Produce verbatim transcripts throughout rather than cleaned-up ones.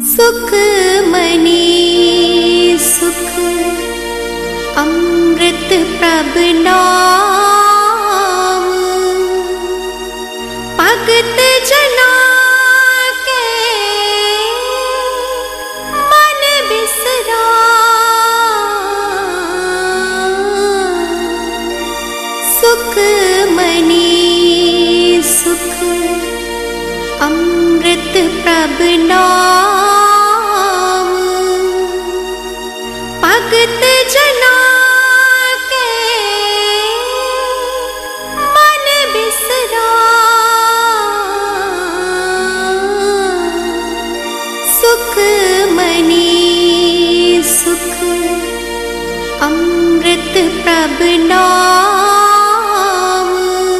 सुख मनी सुख अमृत प्रभ नाम, भगत जना के मन बिसराम। सुख मनी सुख अमृत प्रभ नाम, भगत जना के मन बिसराम। सुख मनी सुख अमृत प्रभ नाम,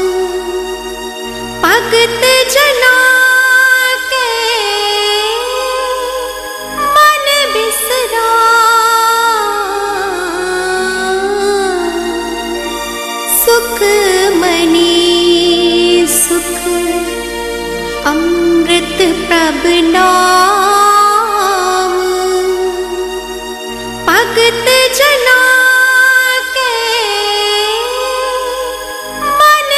भगत जना के मन बिसराम। सुख मनी सुख अमृत प्रभ नाम, भगत जना के मन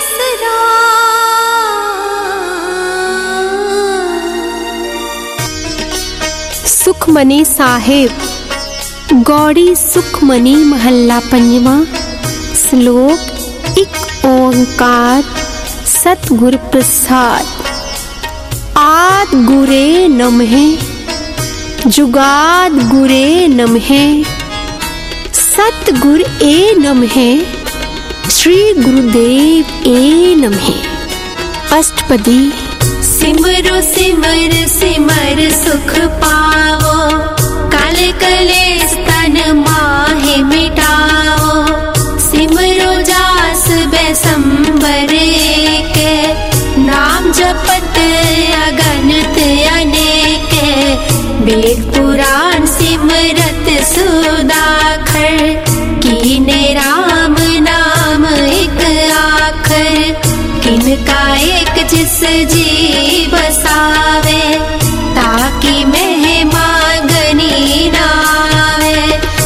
बिसराम। सुखमनी साहिब गौड़ी सुखमनी महल्ला पंजवा। श्लोक एक ओंकार सतगुर प्रसाद। आद गुरे नमः जुगाद गुरे नमः, सतगुर ए नमः, श्री गुरुदेव ए नमः। अष्टपदी। सिमरो सिमर सिमर सुख पाओ, काल कलेश तन माहे मिटाओ। सिमरो जास बैसंबर के, नाम जपत अगणित अनेक। वेद पुराण सिमरत सुदाखर, कीने राम नाम एक आखर। किनका एक जिस जी बसावे, ताकि महिमा गनी नावे।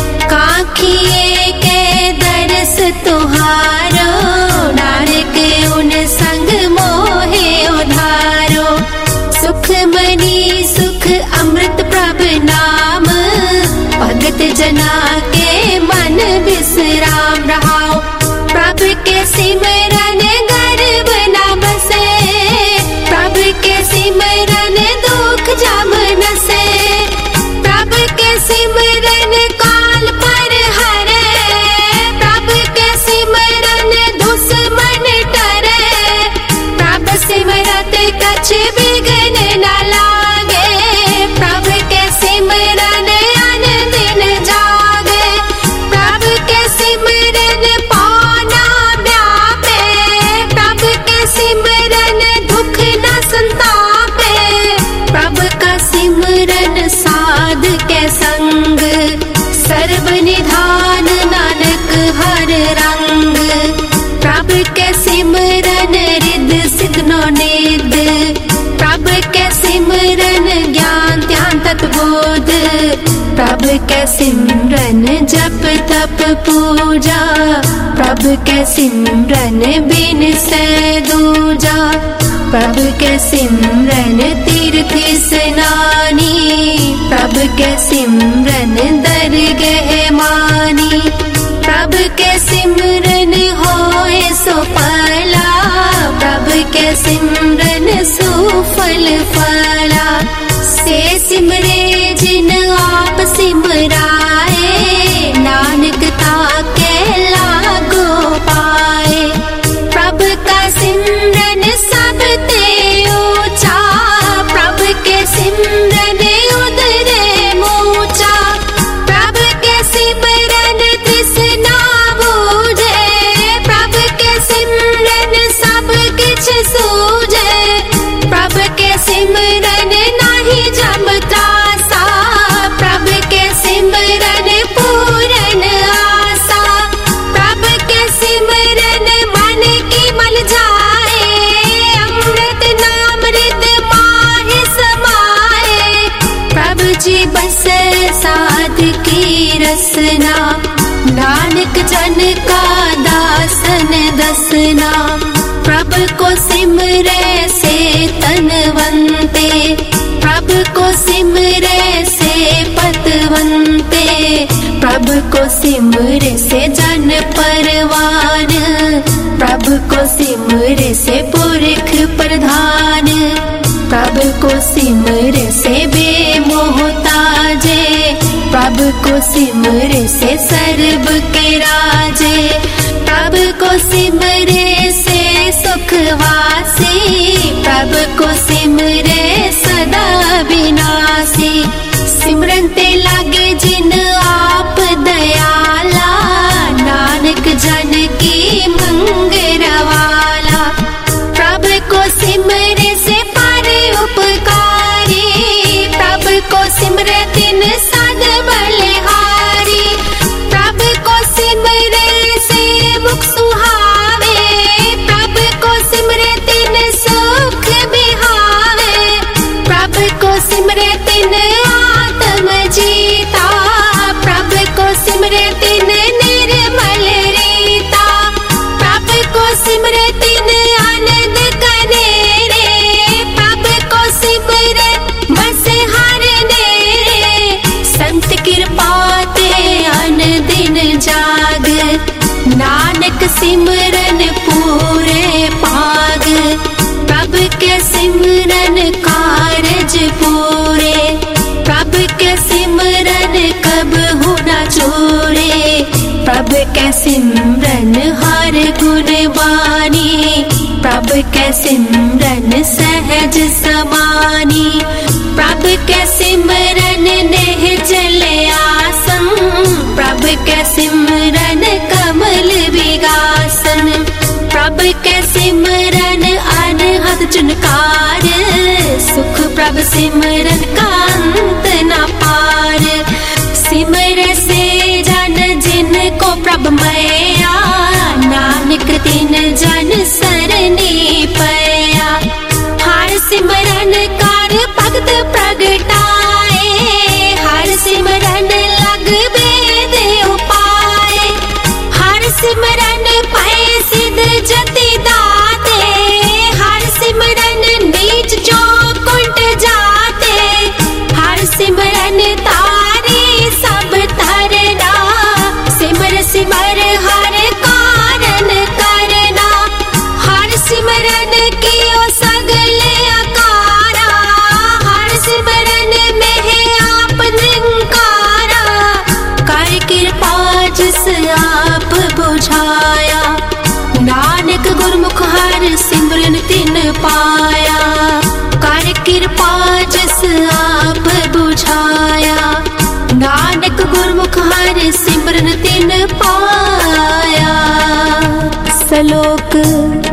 काखिए के दरस तुहारो, नानक उन संग मोहे उधारो। सुख मनी सुख अमृत प्रभ नाम, भगत जना के मन विश्राम रहाओ। प्रभ के सिमरन गर्भ न बसे, प्रभ के सिमरन दुख जम नसे। प्रभ के सिमरन काल पर हरे, प्रभ के सिमरन दुश्मन टरे। प्रभ सिमरत कछ बिघ्न न लागे, प्रभ के सिमरन अन दिन जागे। प्रभ के सिमरन पाना व्यापे, प्रभ के सिमरन दुख न संतापे। प्रभ का सिमरन साध के संग, सर्व निधान नानक हर रंग। प्रभ के सिमरन रिद सिद्ध नो निध, प्रभ के सिमरन ज्ञान ध्यान तत्वबोध। प्रभ के सिमरन जप तप पूजा, प्रभ के सिमरन बिन से दूजा। प्रभ के सिमरन तीर्थ स्नानी, प्रभ के सिमरन दरगह मानी। प्रभ के सिमरन होए सुफला, प्रभ के सिमरन सुफल फला। से सिमरे जिन आप सिमराए, नानक ताके लागो पाए। प्रभ का सिमरन सब ते ऊंचा, प्रभ के सिमरन उदरे मूचा। प्रभ के सिमरन तृष्णा बूझे, प्रभ के सिमरन सब किछ सूझे। प्रभ के सिमरन नाही जमता सा, जी बस साध की रसना, नानक जन का दासन दसना। प्रभु को सिमरे से तनवंते, प्रभु को सिमरे से पतवंते। प्रभु को सिमरे से जन परवान, प्रभु को सिमरे से पुरख प्रधान। प्रभु को सिमरे से बेमोहताजे, प्रभु को सिमरे से सर्व के राजे। प्रभु को सिमरे से सुखवासी, प्रभु को सिमरे सदा विनाशी। सिमरन ते लागे जिन आप दयाला, नानक जन की मंगरवाला। प्रभु को सिमरे से पर उपकारी, प्रभु को सिमरे तिन सद बलिहारी। प्रभु को सिमरे से मुख सुहावे, प्रभु को सिमरे तिन सुख बिहावे। प्रभु को सिमरे तिन आत्म जीता, प्रभु को सिमरे तिन निर्मल रीता। प्रभु को सिमरे तिन आनंद कनेरे, प्रभु को सिमरे बस हर नेरे। संत कृपा ते अन दिन जाग, नानक सिमरन पूरे पाग। प्रभु के सिमरन कारज पूरे, प्रभु के सिमरन कब होना चोरे। प्रभु के सिमरन हर गुण बानी, प्रभु के सिमरन सहज समानी। प्रभु के सिमरन नेह जल आसन, प्रभु के सिमरन कमल विगासन। प्रभु के सिमरन अनहद चुनकार, सुख प्रभु सिमरन का अंत न पार। सिमर से जन जिन को प्रभु मैया, नानक तिन जन सरनी पया। हर सिमरन कर भगत प्रगटाए, हर सिमरन लग वेद उपाय। हर सिमरन पाए सिद्ध जति दाते, हर सिमरन नीच जो कुंट जाते। हर सिमरन तारी सब तरना, सिमर सिमर हर कारण करना। हर सिमरन कियो सगले अकारा, हर सिमरन में है आप निरंकारा। कर कृपा जिस आप बुझाया, नानक गुरमुख हर सिमरन तिन पाया। कर कृपा जिस आप बुझाया, नानक गुरमुख हर सिमरन तिन पाया। श्लोक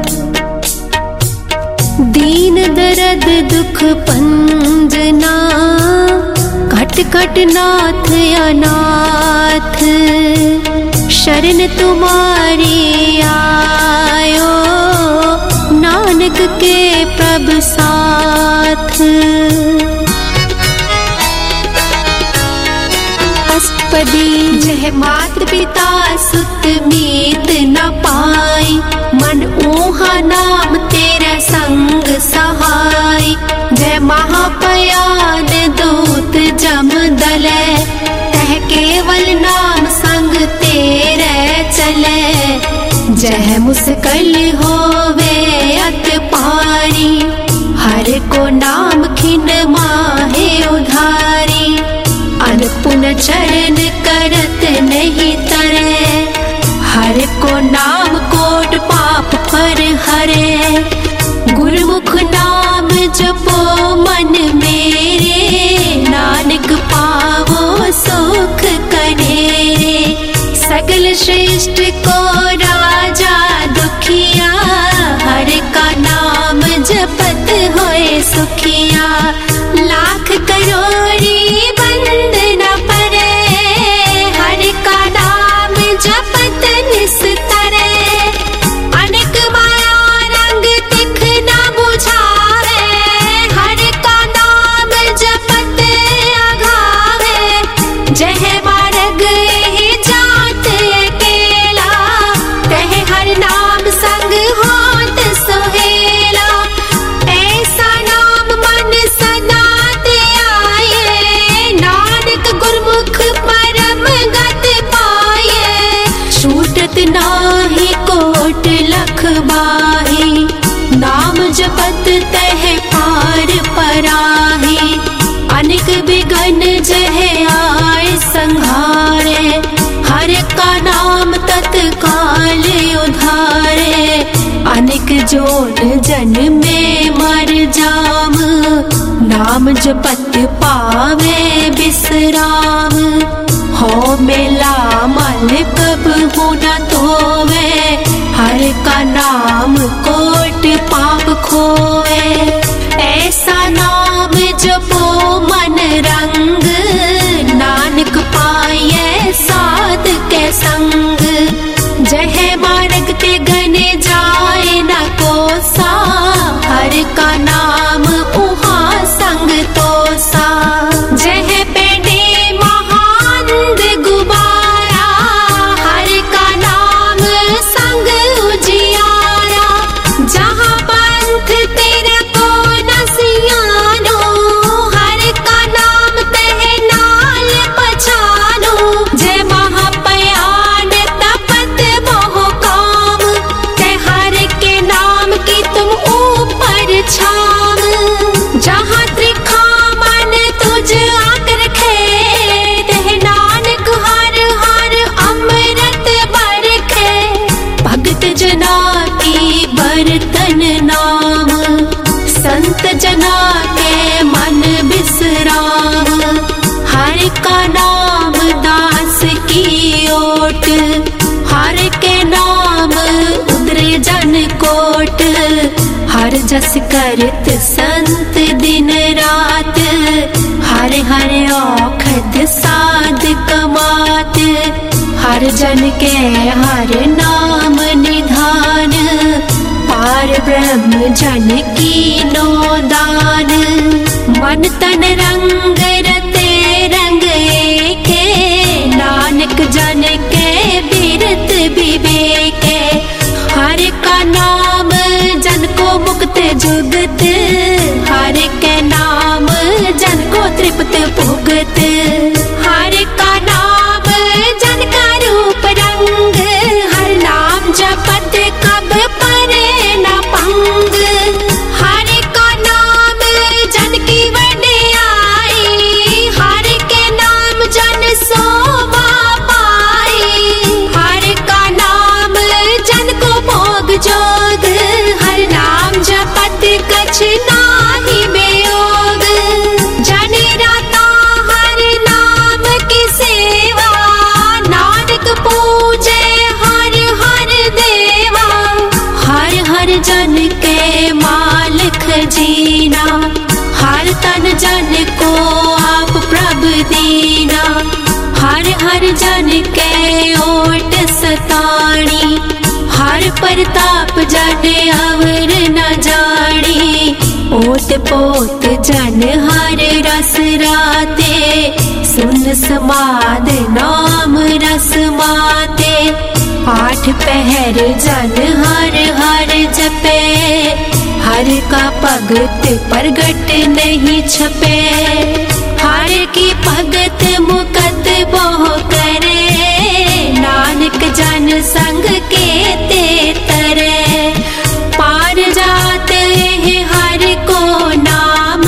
दीन दर्द दुख पंजना, कट कट नाथ अनाथ। शरण तुम्हारी आयो, नानक के प्रभु साथ। अष्टपदी जह मात पिता सुत मीत न पाई, मन ऊहा नाम तेरा संग सहाय। जय महापयान दूत जम दले, तह केवल नाम संग तेरे चले। जय मुस्कल होवे अत पारी, हर को नाम खिन माहे उधारी। अनपुन चरण करत नहीं तरे, हर को नाम कोट पाप पर हरे। गुरुमुख नाम जपो मन मेरे, नानक पावो सुख कनेरे। सगल श्रेष्ठ को राजा दुखिया, हर का नाम जपत होए सुखिया। लाख करोड़ी बंद न परे, हर का नाम जपत निस्तरे। अनेक माया रंग तिख न बुझावे, हर का नाम बिघन जह आए संहारे, हर का नाम तत्काल उधारे। अनेक जोन जन्मे मर जाम, नाम जपत पावे विश्राम। हो मेला मल कब हो न धोवे, हर का नाम कोट पाप खोवे। ऐसा नाम जपो मन रंग, नानक पाए साध के संग। जह मार्ग ते गने जाए न कोसा, हर का नाम उहा संग तोसा। जह पेड़े महानंद गुबारा, हर का नाम संग उजियारा। जहाँ पंथ तेरा को न सियानो, हर का नाम तह नाल पछानो। जय महापयान तपत मोह काम, तह हर के नाम की तुम ऊपर छाम। जहाँ त्रिखा मन तुझ आक रखे, तह नानक हर हर अमृत बरखे। भगत जना की बरतन नाम, संत जना के मन विश्राम। हर का नाम दास की ओट, हर के नाम उदरे जन कोट। हर जस करत संत दिन रात, हर हर औखद साध कमात। हर जन के हर नाम निधान, पार ब्रह्म जन की नो दान। मन तन रंग रते रंग एके, नानक जन के बिरत विवेके। हर का नाम जन को मुक्त जुगत, हर के नाम जन को तृप्त भुगत। हर का नाम जन का रूप रंग, हर नाम जपत कब परे न पंग। हर का नाम जन की वड्याई, हर के नाम जन सोवा पाई। हर का नाम जन को भोग जोग, हर नाम जपत कछ नाही बेयोग। जन राता हर नाम की सेवा, नानक पूजे हर हर देवा। हर हर जन के मालिक जीना, हर तन जन को आप प्रभ दीना। हर हर जन के ओट सताणी, हर प्रताप जन अवर न जानी। ओत पोत जन हर रस राते, सुन समाद नाम रस माते। आठ पहर जन हर हर जपे, हर का भगत प्रगट नहीं छपे। हर की भगत मुकत बोह करे, नानक जन संग के ते तरे। पार जाते हैं हर को नाम,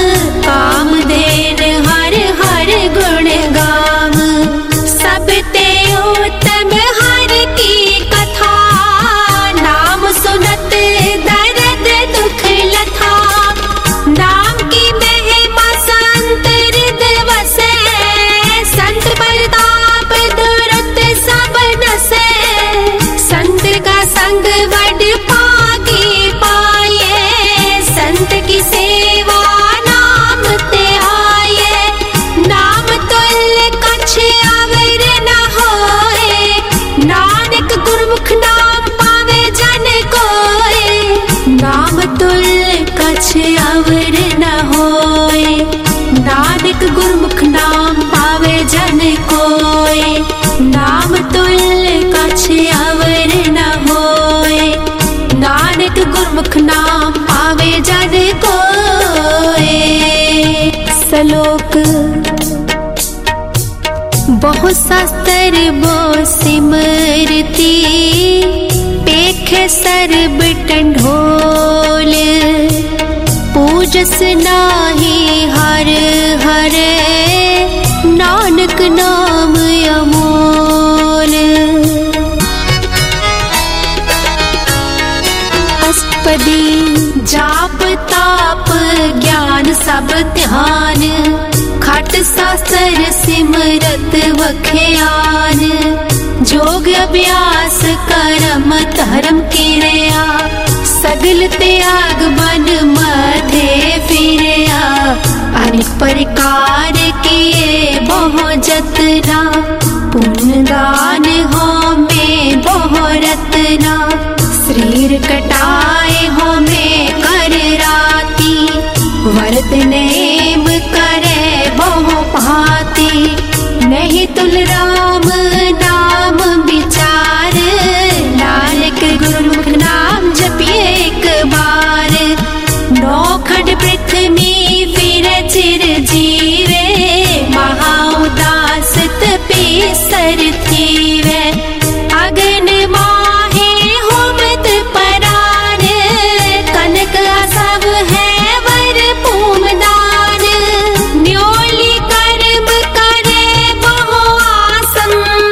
काम देन हर हर गुण गाम। सब ते उत्तम हर की कथा, नाम सुनत दर्द दुख लथा। नाम की महिमा संत हृदय वसे, संत प्रताप दुरत सब नसे। संत का संग वड पागी पाए, संत की सेवा नाम ते आए। नाम तुल्य कछ अवर न होए, नानक गुरमुख नाम पावे जन कोए। नाम तुल्य कछ अवर न होए, नानक गुरमुख नाम पावे जन कोए। नाम तुल्य कछ अवर न होए, नानक गुरमुख नाम पावे जन कोए। श्लोक बहु शास्त्र बो सिमरती, पेख सर्ब टंढोल। पूजस नाही हर हर नाम अमोल। अष्टपदी जाप ताप ज्ञान सब ध्यान, खट शास्त्र सिमरत वख्यान। जोग अभ्यास कर्म धर्म किरया, सगल त्याग बन मथे फिरया। अनेक प्रकार किए बहु जतना, पुण्य दान हो में बहु रतना। शरीर कटाए हो में कर राती, व्रत नेम करे बहु भांति। नहीं तुल राम नाम विचार, नानक गुरुमुख नाम जपिए एक बार। नौखंड पृथ्वी फिर चिर जीवे, महा उदास तपी सर थीवे। अगन माहे होमत परान, कनक सब है वर पूमदान। न्योली कर्म करे बहु आसम,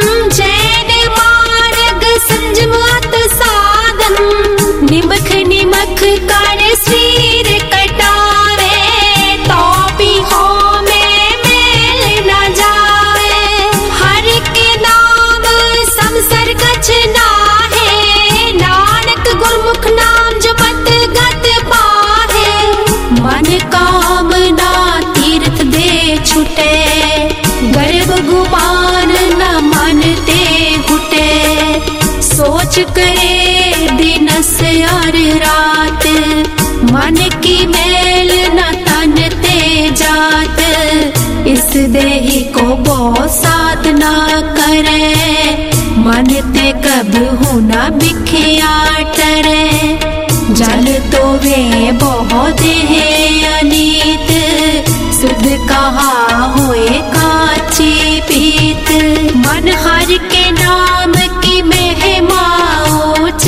जैन मार्ग संजमत साधन। निमख निमख कर शरीर कटावे, तो भी हो में मेल न जावे। हर के नाम समसर कछ नाहे, नानक गुरमुख नाम जपत गत पाहे। मन कामना तीर्थ दे छुटे, गर्भ गुमान न मन ते हुटे। सोच करे दिनस और रात, मन की मेल न तन ते जात। इस देही को बहु साधना करे, मन ते कब हो न बिखिया टरे। जल तो वे बहु देह अनीत, सुध कहा होए काची पीत। मन हर के नाम की महिमा ऊंच,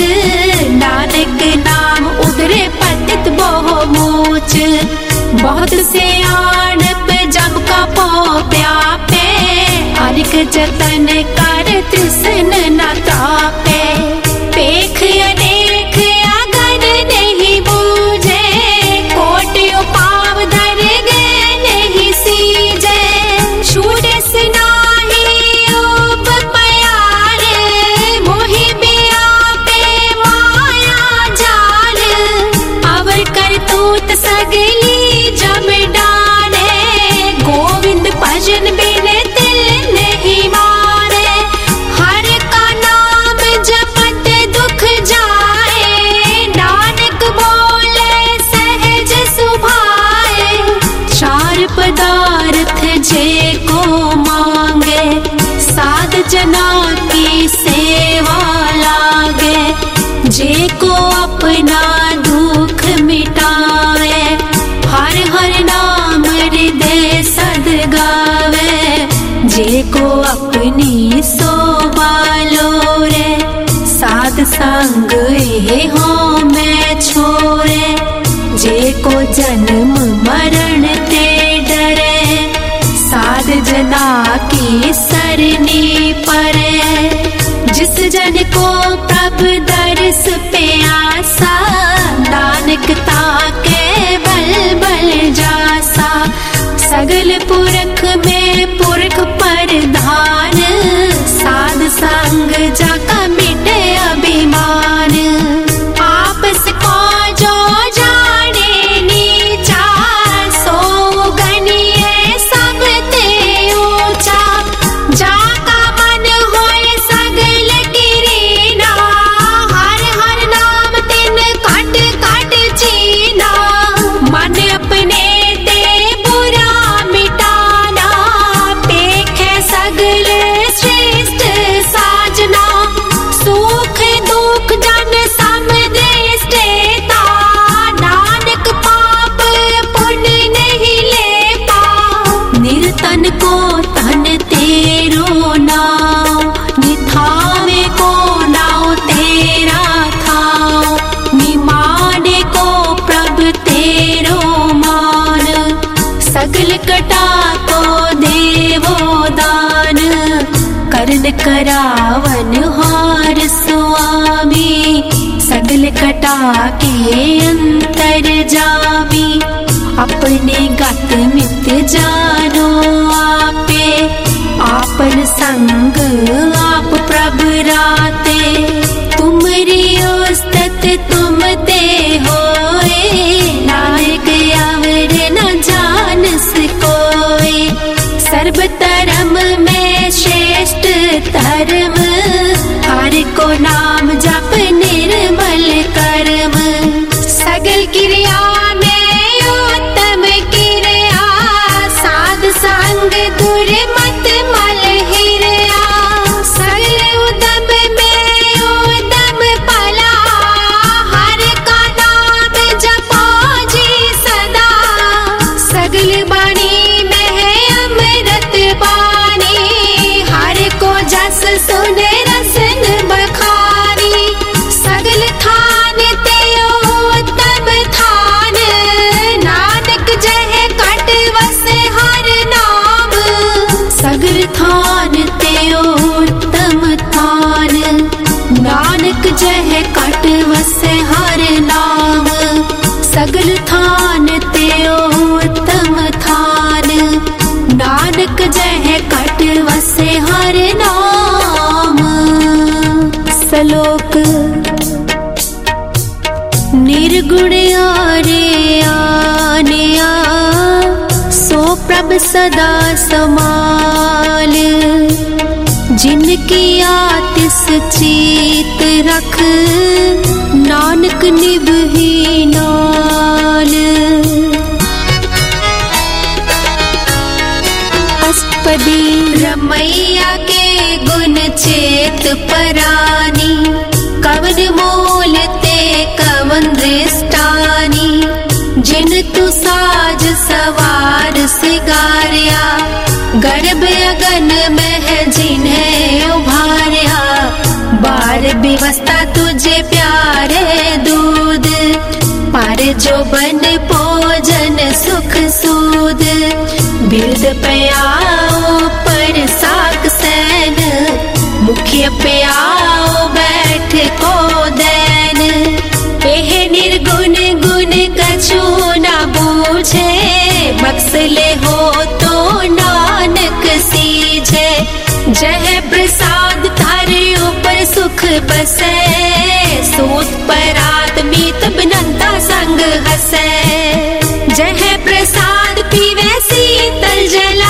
नानक नाम उधरे पतित बहु मूच। बहुत से आणप जब का पो प्यापे, अनिक जतन कर तृष्ण न तापे। पेख अनेक अगन नहीं बूझे, कोटियों पाव धर गए नहीं सीजे। छूटस नाही ऊप प्यारे, मोहि व्यापे माया जाल। अवर करतूत सगली जम डाले, गोविंद भजन बिन तिल नहीं मारे। हर का नाम जपत दुख जाए, नानक बोले सहज सुभाए। चार पदार्थ जे को मांगे, साध जना की सेवा लागे। जे को अपना दुख मिटावे, हर हर नाम हृदय सद गावे। जे को अपनी शोभा लोरे, साध संग ये हो मैं छोरे। जे को जन्म मरण ते डरे, साध जना की सरनी परे। जिस जन को प्रभु दर्श प्यासा, नानक ताके बल बल जासा। सगल पुरख में पुरख परधान, साध संग जाका मिटे अभिमान। आपस को जो जाने नीचा, सो गनिए सब ते ऊंचा। जाका मन होए सगल गिरीना, हर हर नाम तिन काट काट चीना। मन अपने ते बुरा मिटाना, पेखे सगल श्रेष्ठ साजना। सुख दुख जन सम दृष्टेता, नानक पाप पुण्य नहीं ले पा। निर्तन को तन तेरो नाम, निथावे को नाव तेरा थाओ। निमाने को प्रभु तेरो मान, सगल कटा तो देवो दान। सकल करावन हार स्वामी, सगल कटा के अंतर जामी। अपने गत मित जानो आपे, आपन संग आप प्रभु राते। तुमरी उस्तत तुम ते होए, नायक अवर न जानस कोई। सर्व धर्म में श्रेष्ठ धर्म, हर को नाम जप निर्मल कर्म। सगल क्रिया में उत्तम क्रिया, साध संग दूर मत मल हिरया। सगल उदम में उदम पला, हर का नाम जपो जी सदा। सगल बाणी में अमृत बानी, हर को जस सुन रसन बखारी। सगल थान ते उत्तम थान, नानक जह कट वसे हर नाम। सगल थान ते उत्तम थान, नानक जह कट वसे हर नाम। सगल थान ते उत्तम थान, नानक जह कट वसे हर नाम। सलोक निर्गुण आरे आनिया, सो प्रभ सदा समाल। जिनकी आतिस चीत रख, नानक निभही नाल। अष्टपदी। रमैया के गुण चेत परानी, कवन मोल ते कवन दृष्टानी। जिन तु साज सवार सिगारिया, गर्भ अगन में जिन्हें उभारिया। बार व्यवस्था तुझे प्यारे दूध, पर जो बन भोजन सुख सूद। बिरद प्याओ पर साक सैन, मुख्य प्याओ बैठ को दैन। एह निर्गुण गुण कछु न बूझे, बक्सले हो तो नानक सीझे। जह प्रसाद थारे ऊपर सुख बसे, सूत पर आदमी तब नंता संग हसे। जह प्रसाद पीवे शीतल जला,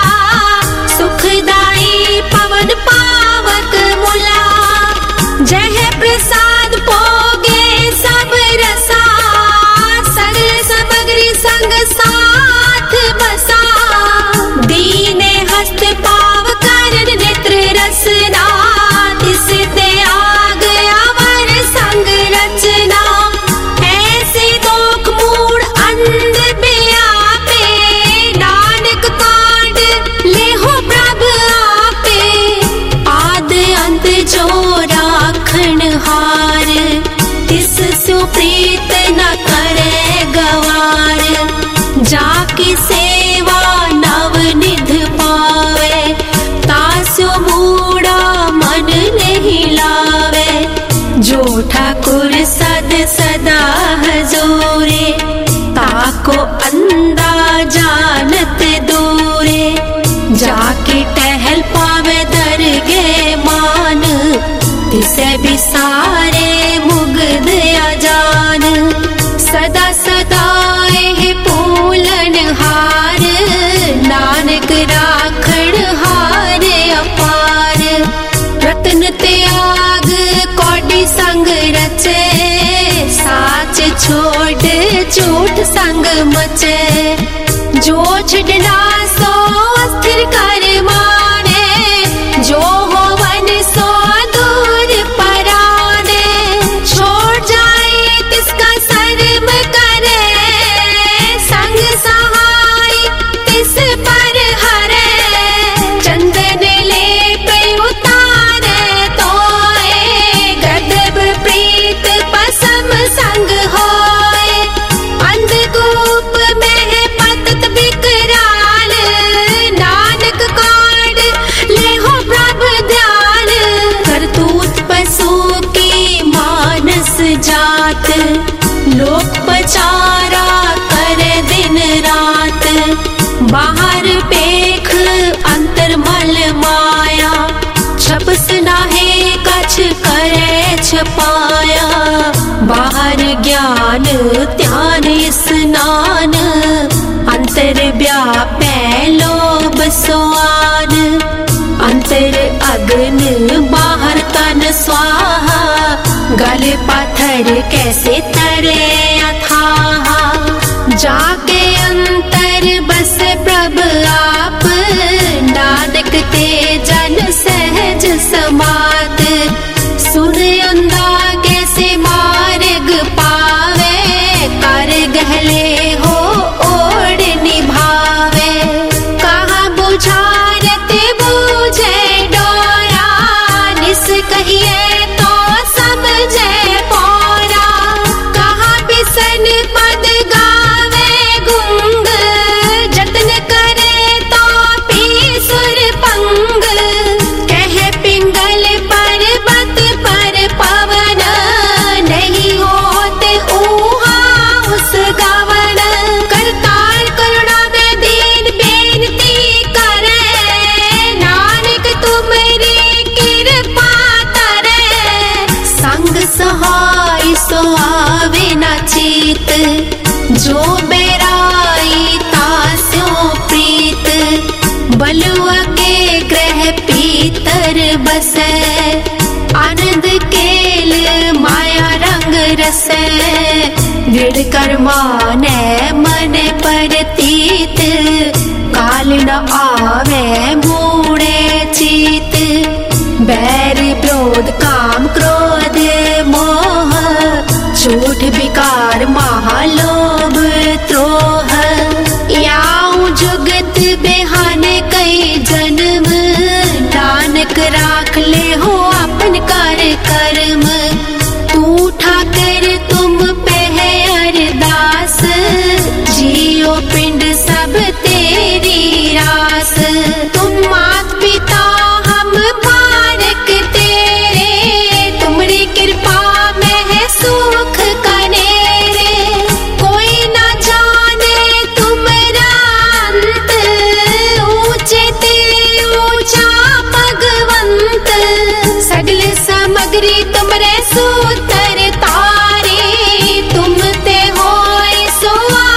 सुखदाई पवन पावक मुला। जह प्रसाद भोगे सब रसा, सगल सामग्री संग साथ बसा। दीने हस्त पाव कारण नेत्र रसना, तिस त्याग अवर संग रचना। ऐसे दोख मूढ़ अंध व्यापे, नानक कांड लेहो प्रभ आपे। आद अंत जो राखण हार, तिस सु प्रीत न करे गवार। जाकी सेवा नव निध पावे, तासु मूढ़ा मन नहीं लावे। जो ठाकुर सद सदा हजूरे, ताको अंधा जानत दूरे। जाके टहल पावे दरगे मान, तिसे भी सारे मुग्ध अजान। सदा सदा एह पूलन हार, नानक राखण हार अपार। रतन त्याग कौड़ी संग रचे, साच छोड़ झूठ संग मचे। जो छड़ना सो अस्थिर कर माने, जो होवन सो दूर पराने। छोड़ जाए तिसका शर्म करे, संग सहाय तिस पर हरे। चंदन ले पे उतारे तोए, गदब प्रीत पसम संग होए। अंधकूप में पतत बिकराल, पाया, बाहर ज्ञान ध्यान स्नान, अंतर व्यापै लोभ स्वान, अंतर अग्न बाहर तन स्वाहा, गल पाथर कैसे तरे अथाहा, जाके अंतर बस प्रभ आप, नानक ते जन सहज समात, सुन अंधा कैसे मार्ग पावे, कर गहले हो ओढ़ निभावे, कहाँ बुझारत बूझे डोरा, निस कहिए तो समझे पोरा, कहाँ बिसन पद गावे गुंग, जतन करे तो पी सुर पंग, कहे पिंगल पर्वत पर पवन, नहीं होते ऊहा उस गावन, करतार करुणा में दीन बेनती करे, नानक तुमरी कृपा करे, संग सहाय सो आवे न चीत, जो बेराई तास्यो प्रीत, बलुआ के ग्रह पीतर बसे, आनंद केल माया रंग रसे, दृढ़ कर्माने मन परतीत, काल न आवे मूढ़े चीत, बैर विरोध काम क्रोध मोह, झूठ विकार महालोभ द्रोह, याऊं जुगत बेहान कई जन्म, नानक राख ले हो अपन कर कर्म, तू ठाकर तुम पे है अरदास, जियो पिंड सब तेरी रास, तुम मात पिता हम बालक तेरे, तुमरी कृपा में है सुख कनेरे, कोई न जाने तुमरा अंत, ऊंचे ते ऊंचा भगवंत, सगल सामग्री तुमरे सूत्र तारे, तुम ते होय सो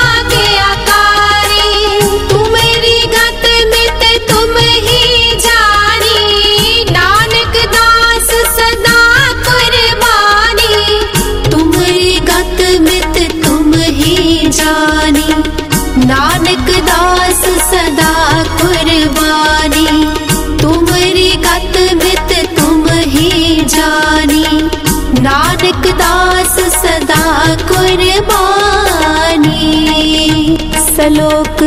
आज्ञाकारी, तुमरी गत मित तुम ही जानी, नानक दास सदा कुर्बानी, तुमरी गत मित तुम ही जानी, नानक दास सदा कुर्बानी, तुमरी गत मित तुम ही जानी, नानक दास सदा कुर्बानी। श्लोक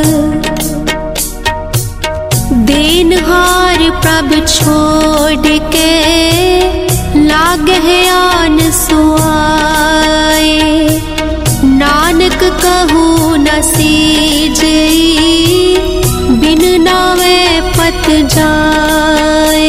देनहार प्रभ छोड़ के, लागे है आन सुआए, नानक कहूँ न सीजई, बिन नावे पत जाए।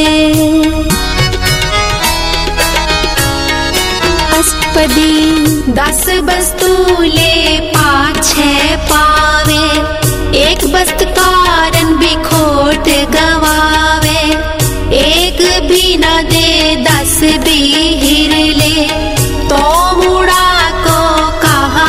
अष्टपदी दस वस्तु ले पाछे पावे, एक वस्तु कारण भी खोट गवावे, एक भी न दे दस भी हिर ले, तो मुड़ा को कहा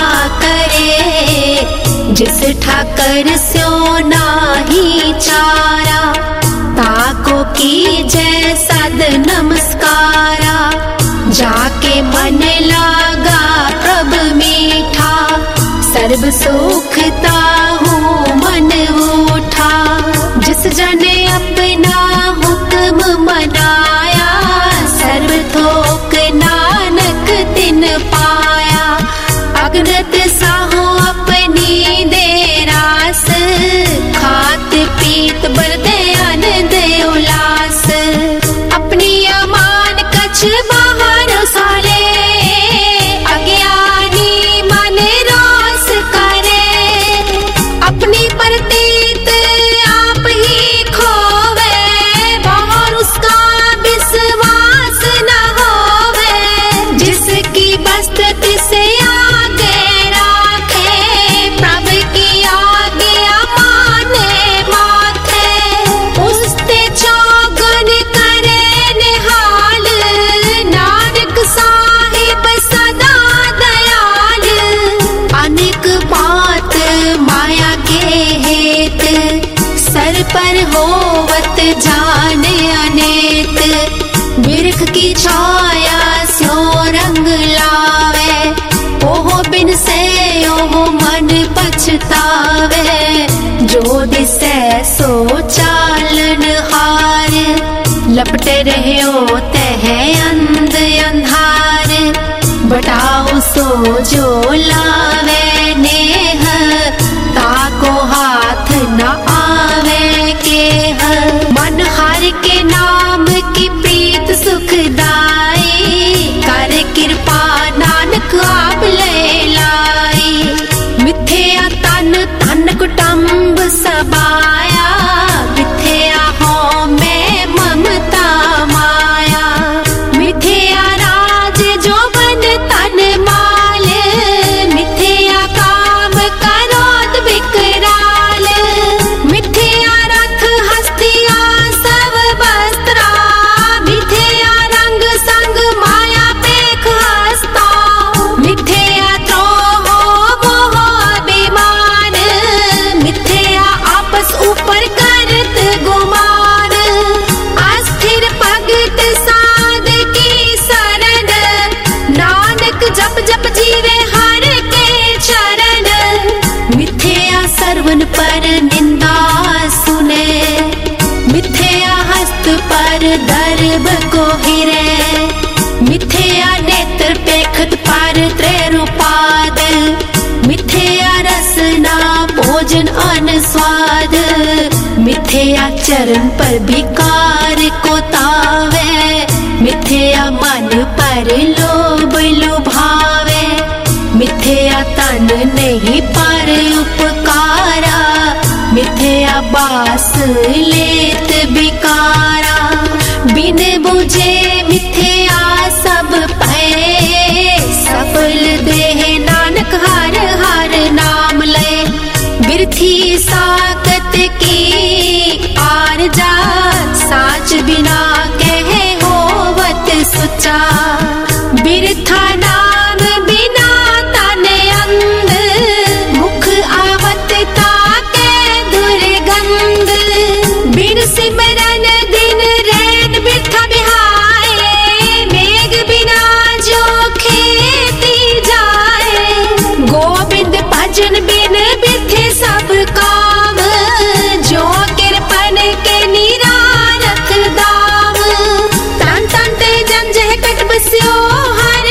करे, जिस ठाकर स्यो नाही चारा, ताको की जय सद नमस्कारा, जाके मन लागा प्रभ मीठा, सर्व सुखता हूँ मन उठा, जिस जने अपना हुक्म मनाया, सर्व थोक नानक तिन पाया, अगनत साहो अपनी दे रास, खात पीत बरदे आनंद उल्लास, अपनी अमान कछ बाहर साले, अज्ञानी मन रोस करे, पर होवत जाने अनेक, बिरख की छाया स्यो रंग लावे, ओहो बिन से ओहो मन पछतावे, जो दिसे सो चालन हार, लपटे रहो तह अंध अंधार, बटाओ सो जो लावे नेह, ताको हाथ न आवे केह, मन हर के नाम की प्रीत सुखदाई, कर कृपा नानक आप ले लाई, मिथ्या तन तन कुटुंब सबाया, मिथ्या हो मैं ममता माया, मिथ्या राज जो बन तन माल, मिथ्या काम करोत विकराल, मिथ्या रथ हस्तिया सब वस्त्रा, मिथ्या रंग संग माया पेख हस्ता, मिथ्या द्रोह मोह अभिमान, मिथ्या आपस ऊपर करत गुमान, अस्थिर भगत साध की शरण, नानक जप जप जीवे हर के चरण, मिथ्या सरवन पर निंदा सुने, मिथ्या हस्त पर दर्भ को हिरे, मिथ्या नेत्र पेखत पर त्रैरूपाद, मिथ्या रसना भोजन अन स्वाद, मिथ्या चरण पर विकार को तावे, मिथ्या मन पर लोभ लुभावे, मिथ्या तन नहीं पर उपकारा, मिथ्या बास लेत बिकारा, बिन बुझे मिथ्या सब पए, सफल देह नानक हर हर नाम ले, बिरथी साकत की आरजा, साच बिना कहे होवत सुचा, बिरथा नाम बिना तन अंध, मुख आवत ताके दुर्गंध, बिन सिमरन दिन रैन बिरथा बिहाए, मेघ बिना जो खेती जाए, गोविंद भजन बिन बिरथे सब काम, जो कृपन के निरारथ दाम, तन तन ते जन जह कट बस्यो हर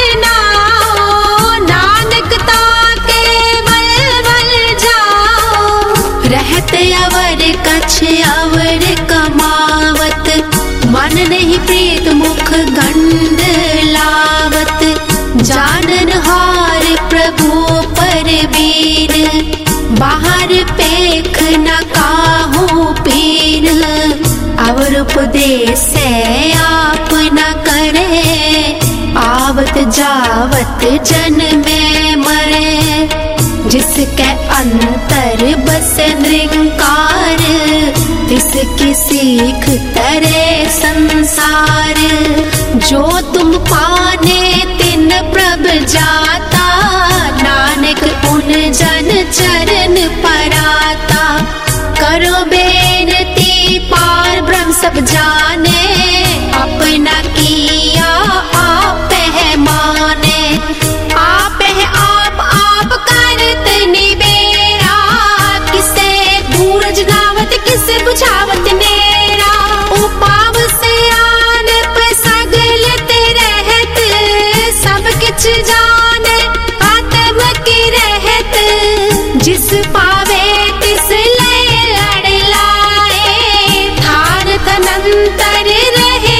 नाओ, नानक ताके बल बल जाओ, रहते अवर कछ अवर कमावत, मन नहीं प्रीत मुख गंध लावत, जानन हार प्रभु पर बीन, बाहर पेख न काहू पीन, अवर उपदेश आप न करे, आवत जावत जन में मरे, जिसके अंतर बस निरंकार, तिसकी सीख तरे संसार, जो तुम पाने तिन प्रभ जाता, नानक उन जन चरण पराता, करो बेनती पार ब्रह्म सब जाने, अपना किया आप है माने, आप है आप आप करत निबेरा, किसे दूरज गावत किसे बुझावत नेरा, उपाव से आन पे सगलत रहत, सब किछ जाने आत्म की रहत, जिस पावे तिस ले लड़ लाए, थार तनंतर रहे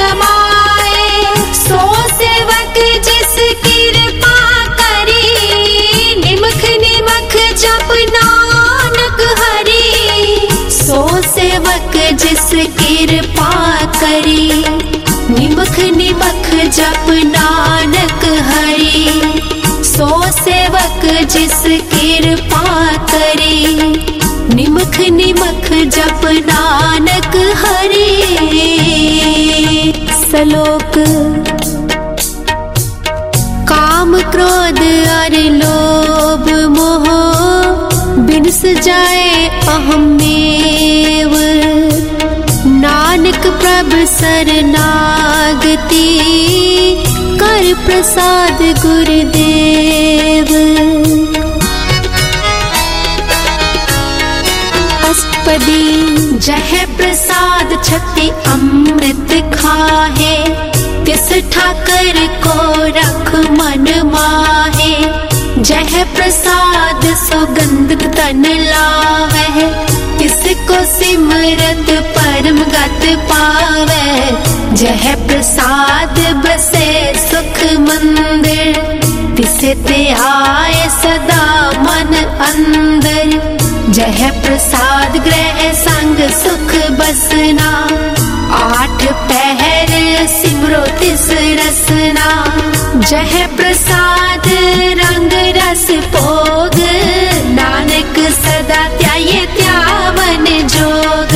असमाए, सो सेवक जिस कृपा करी, निमख निमख जप नानक हरि, सो सेवक जिस कृपा करी, निमख निमख जप नानक हरि, सो सेवक जिस कृपा करी, निमख निमख जप नानक हरि। श्लोक काम क्रोध और लोभ मोह बिन सजाए अहमेव, नानक प्रभु शरणागति कर प्रसाद गुरुदेव। अष्टपदी। जह प्रसाद छति अमृत खाहे, तिस ठाकर को रख मन माहे। जह प्रसाद सुगंध तन लावै, तिसको सिमरत परम गत पावै। जह प्रसाद बसे सुख मंदिर, तिसे ते आए सदा मन अंदर। जह प्रसाद ग्रह संग सुख बसना, आठ पहर सिमरो तिस रसना। जह प्रसाद रंग रस भोग, नानक सदा त्याये त्यावन जोग।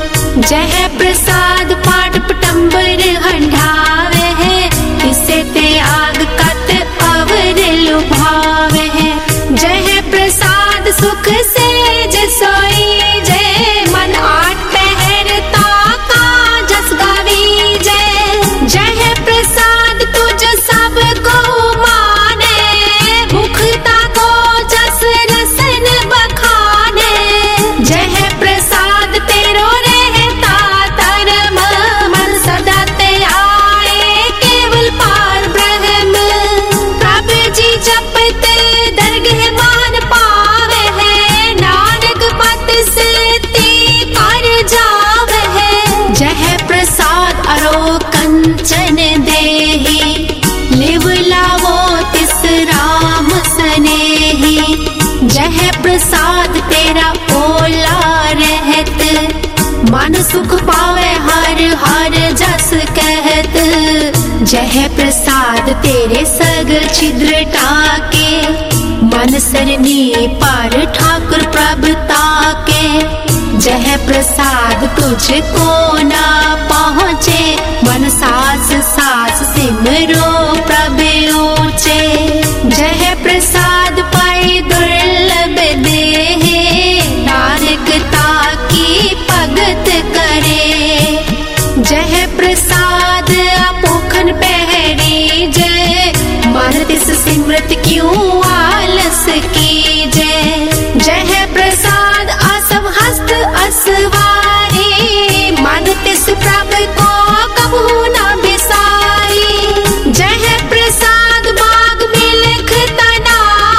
जह प्रसाद पाठ पटंबर हंढावे है, तिसे ते आग कत अवर लुभावे है। जह प्रसाद सुख से सोई जय, मन आठ पहर ताका जस गावी जय। जह प्रसाद तुझ सब को माने, मुखता को जस रसन बखाने। जह प्रसाद तेरो रहता तरम, मन सदा ते आए केवल पार ब्रह्म। प्रभु जी जपते दरगह मान पावे है, नानक पत से ती कर जावे है। जह प्रसाद अरो कंचन देहि, लिव लावो तिस राम सनेहि। जह प्रसाद तेरा ओला रहत, मन सुख पावे हर हर जस कहत। जह प्रसाद तेरे सग छिद्र टाके, मन सरनी पर ठाकुर प्रभु ताके। जह प्रसाद तुझको ना पहुँचे, मन सास सास सिमरो प्रभु ऊंचे। जह प्रसाद पाए दुर्लभ देहे, नानक ताकी भगत करे। जह प्रसाद अपोखन पहरी जय, मन तिस सिमरत क्यों आलस की जय। जह प्रसाद असव हस्त असवारी, मन तिस प्रभु को कबू न बिसारी। जह प्रसाद बाग बिलख तना,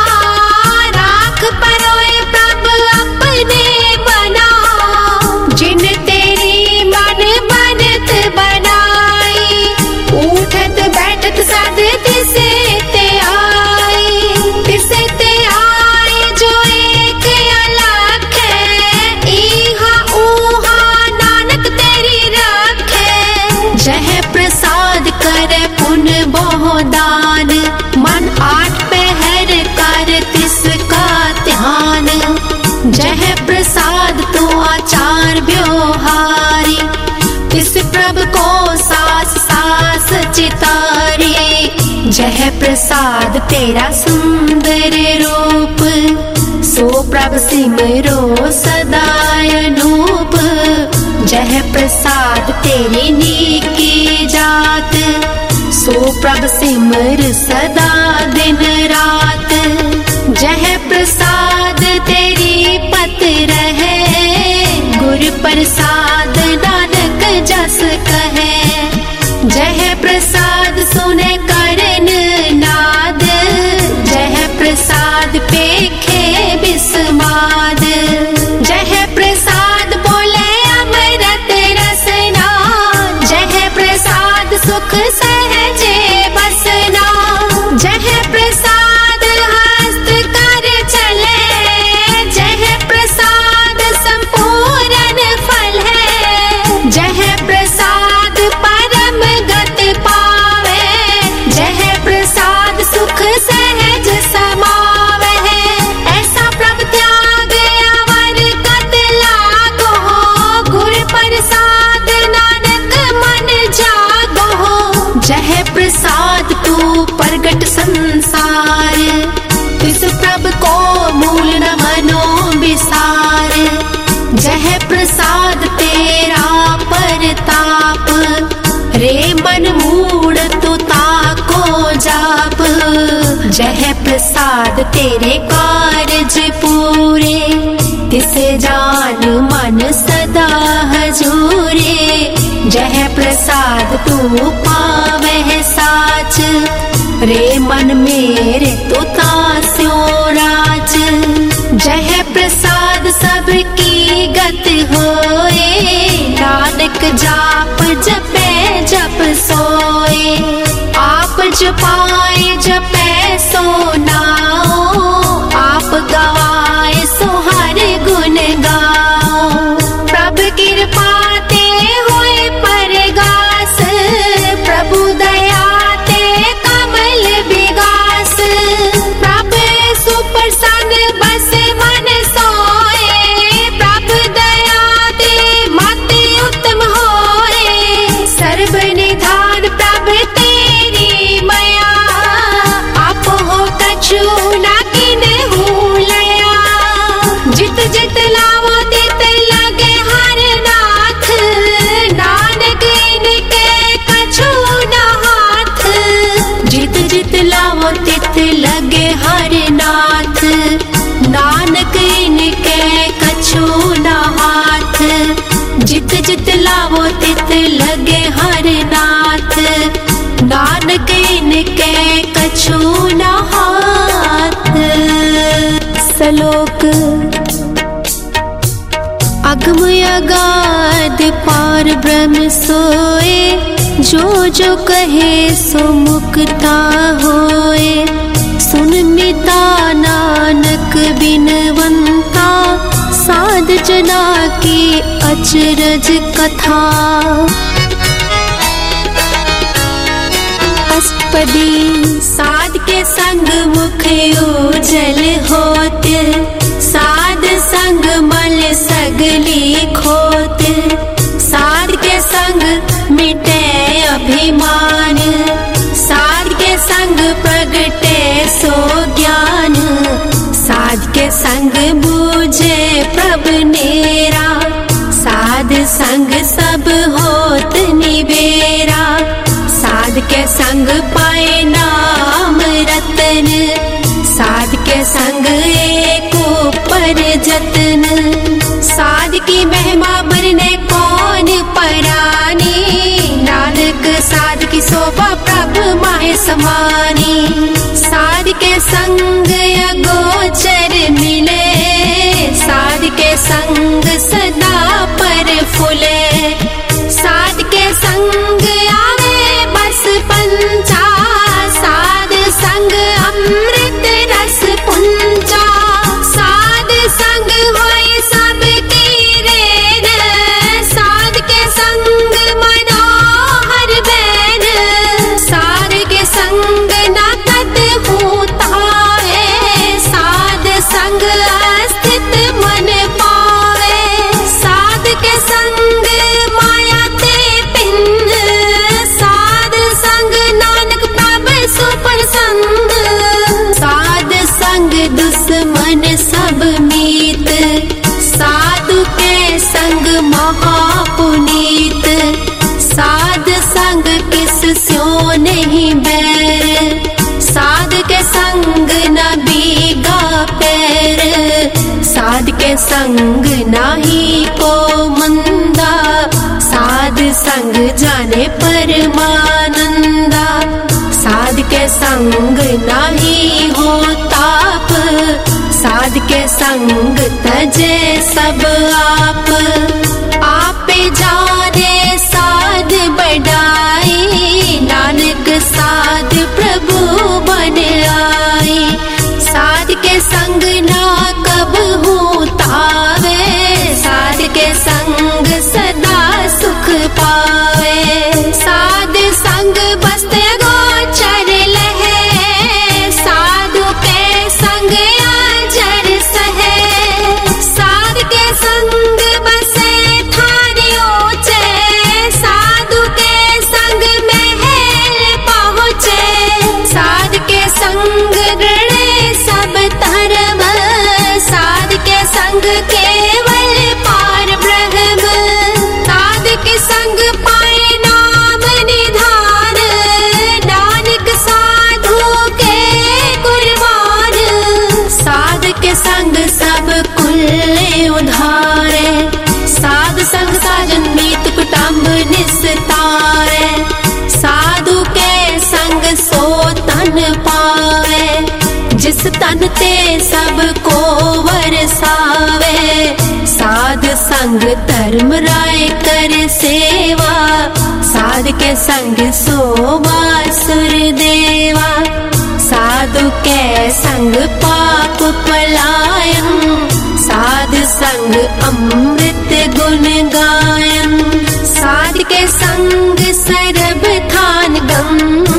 राख परोए प्रभु अपने बना। जिन तेरी मन बनत बनाई, उठत बैठत सद तिसे ते आई। तिसे ते आई जो एक अलख है, इहा ऊहा नानक तेरी रखे। जह प्रसाद करे पुन बहु दान, मन आठ पहर कर तिसका ध्यान। जह प्रसाद तो आचार व्यवहारी, तिस प्रभु को सास सास चितारी। जह प्रसाद तेरा सुंदर रूप, सो प्रभु सिमरो सदा अनूप। जह प्रसाद तेरी नीकी जात, सो प्रभु सिमर सदा दिन रात। जह प्रसाद तेरी पत रहे, गुरु प्रसाद नानक जस कहे। जह प्रसाद सुने करन नाद, जह प्रसाद पेखे बिस्माद। जह प्रसाद बोले अमृत रसना, जह प्रसाद सुख सहजे बसना। जह प्रसाद हस्त कर चले, जह प्रसाद संपूर्ण फल है। जह प्रसाद प्रसाद तेरे कारज पूरे, तिसे जान मन सदा हजूरे। जय प्रसाद तू पावह साच, रे मन मेरे तो तास्यो राज। जय प्रसाद सबकी गत होए, नानक जाप जपे जप सोए। आप जपाए जपे सो नाओ, आप गवाए सो हर गुण गाओ। प्रभु कृपा ते होए परगास, प्रभु दया ते कमल विगास। प्रभु सुप्रसन्न बस मन सोए, प्रभु दया ते मति उत्तम होए। सर्व निधान प्रभु तेरी मया, आप हो कछु न किन्हु लया। जित जित लावो तित लगे हर नाथ, नानक इनके कछु न हाथ। जित जित लावो तित लगे हर नाथ, नानक इनके कछु न हाथ। जित जित लावो तित लगे हर नाथ, नानक इनके कछु न हाथ। श्लोक अगम अगाध पार ब्रह्म सोए, जो जो कहे सो मुक्ता होए। सुन मिता नानक बिनवंता, साध जना की अचरज कथा। अष्टपदी साध के संग मुख उजल होत, साध संग मल सगली खोत। साध के संग मिटे अभिमान, साध के संग प्रगटे सो ज्ञान। साध के संग बूझे प्रभु नेरा, साध संग सब होत निबेरा। साध के संग पाए नाम रतन, साध के संग एको पर जतन। साध की महिमा बरने कौन परानी, नानक साध की शोभा प्रभु माहे समानी। साध के संग अगोचर मिले, साध के संग सदा पर फूले। साध के संग आवे बस पंचा, साध संग अमृत रस पुंजा। साध संग होए सबकी रेन, साध के संग मनोहर बैन। साध के संग न कतहु ताए, साध संग अस्तित मन पावे। साध के संग माया ते पिंड, साध संग नानक प्रभु सुप्रसन्न। साध संग दुश्मन सब मीत, साधु के संग महापुनीत। साध संग किस स्यो नहीं बैर, साध के संग न बीगा पैर। साध के संग नाही को मंदा, साध संग जाने परमानंदा। साध के संग नाही हो ताप, साध के संग तजे सब आप। आपे जाने साध बढ़ाई, नानक साध प्रभु बन आई। साध के संग ना कब हो तावे, साध के संग सदा सुख पावे। साध संग बसते गोचर लहे, साधु के संग आजर सहे। साध के संग बसे था जिस तन ते सबको वरसावे। साध संग धर्म राय कर सेवा, साध के संग सोवा सुर देवा। साधु के संग पाप पलायन, साध संग अमृत गुण गायन। साध के संग सरब थान गम,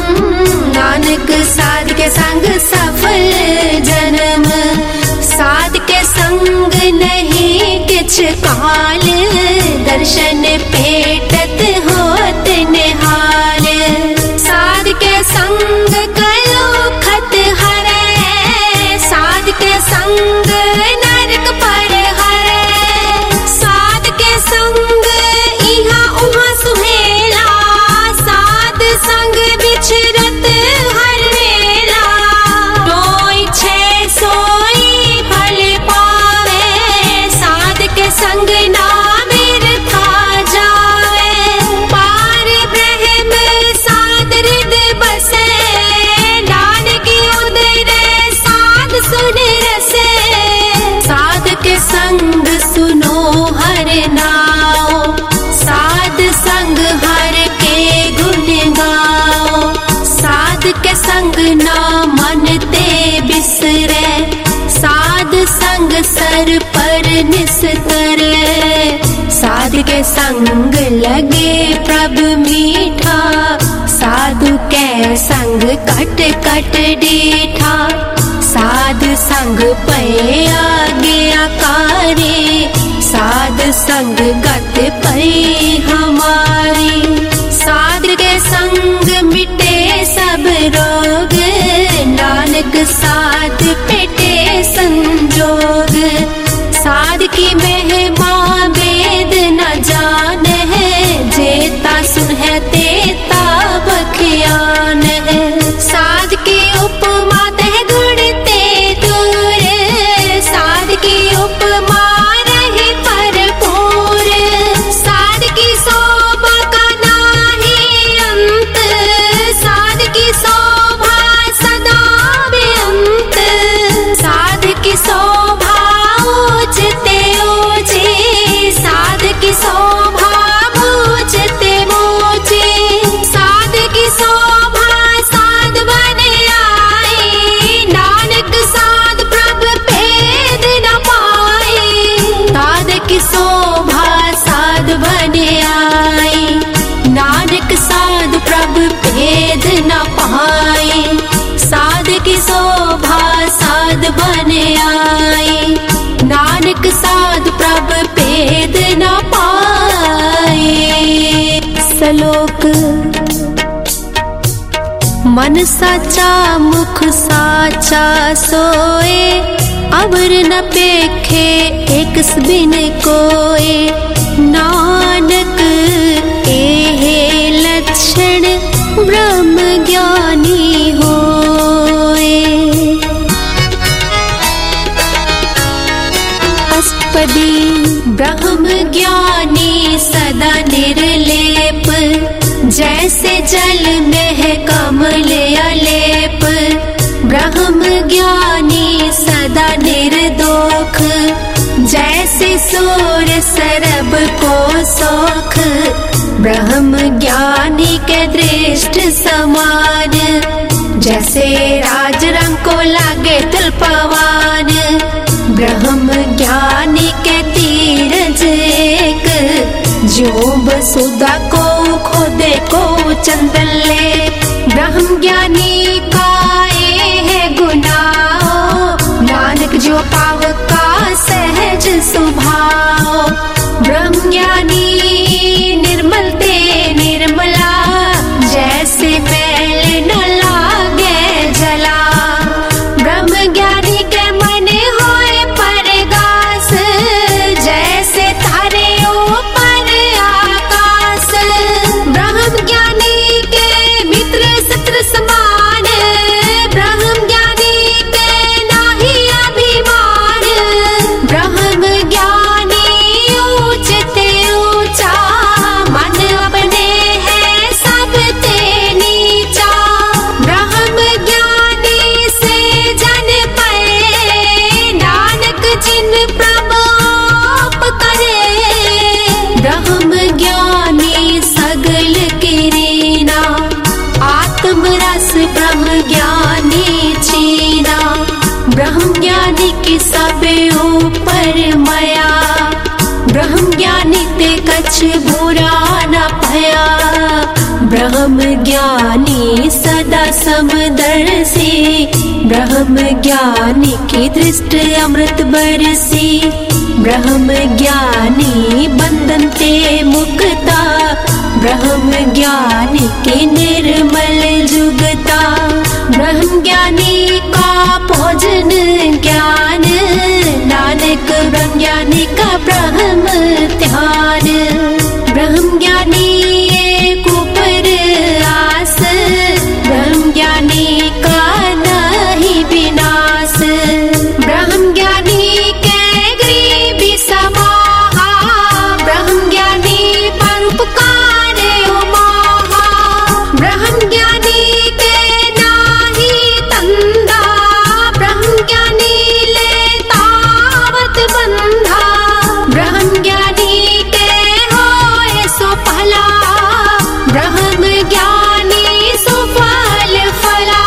नानक साध के संग सफल जन्म। साध के संग नहीं किछ काल, दर्शन पेटत होत निहाल। साध के संग कलो खत हरै, साध के संग नरक पर हरै। साध के संग इहाँ उहाँ सुहेला, साध संग बिछरत हर वेला। डोई छे सोई फल पावे, साध के संग ना बिरथा जावे। पार ब्रह्म साध हृदय बसे, नानक उदर साध सुन रसे। साध के संग सुनो हर नाओ, साध संग हर के गुण गाओ। साध के संग ना मन ते बिसरे, साध संग सर पर निस्तरे। साध के संग लगे प्रभु मीठा, साधु के संग कट कट डीठा। साध संग पे आगे आकारे, साध संग गत पे हमारी। साध के संग मिटे सब रोग, नानक साध पेटे संजोग। साध की महिमा वेद न जान है, जेता सुन है तेता बख्यान है। साध की उपमा तह गुण ते दूर, साध की उपमा रहे भरपूर। साध की शोभा का नाही अंत, साध की शोभा सदा बेअंत। साध की शोभा ऊंचते ऊंची, साध की शोभा ऊंचते ऊंची। साध की शोभा साध बन आई, नानक साध प्रभु भेद न पाई। साध की शोभा साध बन आई, नानक साध प्रभु भेद न पाई। साध की शोभा साध बन आई, नानक साध प्रभु भेद न पाए। श्लोक। मन साचा मुख साचा सोए, अवर न पेखे एक बिन कोए। नानक एहे लक्षण ब्रह्म ज्ञानी होए। अष्टपदी। ब्रह्म ज्ञानी सदा निर्लेप, जैसे जल में है कमल अलेप। ब्रह्म ज्ञानी सदा निर्दोख, जैसे सूर सरब को सोख। ब्रह्म ज्ञानी के दृष्टि समान, जैसे राज रंग को लागे तुलपवान। ब्रह्म ज्ञानी के तीरज एक, जो वसुधा को खोदे को चंदन ले। ब्रह्म ज्ञानी का ये है गुनाह, नानक जो पाव का सहज स्वभाव। ब्रह्म ज्ञानी निर्मल ते निर्मला, जैसे मैल न लागे जला। ब्रह्म ज्ञानी के मन होए परगास, जैसे तारे ऊपर आकाश। ब्रह्म ज्ञानी के मित्र शत्रु समान, ब्रह्म ज्ञानी के नाही अभिमान। ब्रह्म ज्ञानी ऊंचते ऊंचा, ऊपर मया, ब्रह्म ज्ञानी ते कछ बुरा न पया। ब्रह्म ज्ञानी सदा समदर्शी, ब्रह्म ज्ञानी की दृष्टि अमृत बरसी। ब्रह्म ज्ञानी बंधन ते मुक्ता, ब्रह्म ज्ञानी की निर्मल जुगता। ब्रह्म ज्ञानी का भोजन ज्ञान, नानक ब्रह्म ज्ञानी का ब्रह्म ध्यान। ब्रह्म ज्ञानी एक ऊपर आस, ब्रह्म ज्ञानी का नहीं विनाश। ब्रह्म ज्ञानी के गरीबी समाहा, ब्रह्म ज्ञानी परोपकार उमाहा। ब्रह्म ज्ञानी के नाही तंदा, ब्रह्म ज्ञानी ले तावत बंधा। ब्रह्म ज्ञानी के होए सो भला, ब्रह्म ज्ञानी सो फल फला।